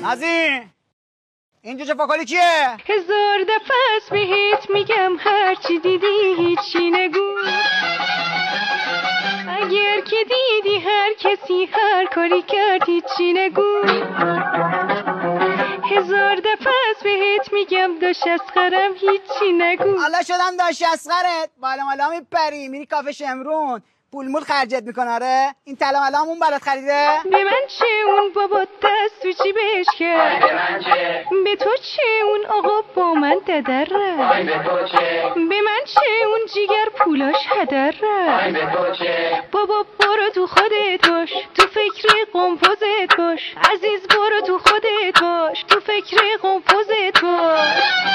نازی این جوجه فکالی کیه؟ هزار دفعه از بهت میگم هرچی دیدی هیچی نگو. اگر که دیدی هر کسی هر کاری کرد هیچی نگو. هزار دفعه از بهت میگم داش اسقرم هیچی نگو. حالا شدم داش اسقرت بالا میپری میری کافه شمرون پول مول خرجت میکنه. آره این طلا ملامون برات خریده. به من چه اون بابا دست تو جیبش کرد. به من چه؟ به تو چه اون آقا با من ددر رفت. به تو چه؟ به من چه اون جیگر پولاش هدر رفت. به تو چه؟ بابا برو تو خودت باش، تو فکر قمپوزت باش. عزیز برو تو خودت باش، تو فکر قمپوزت باش.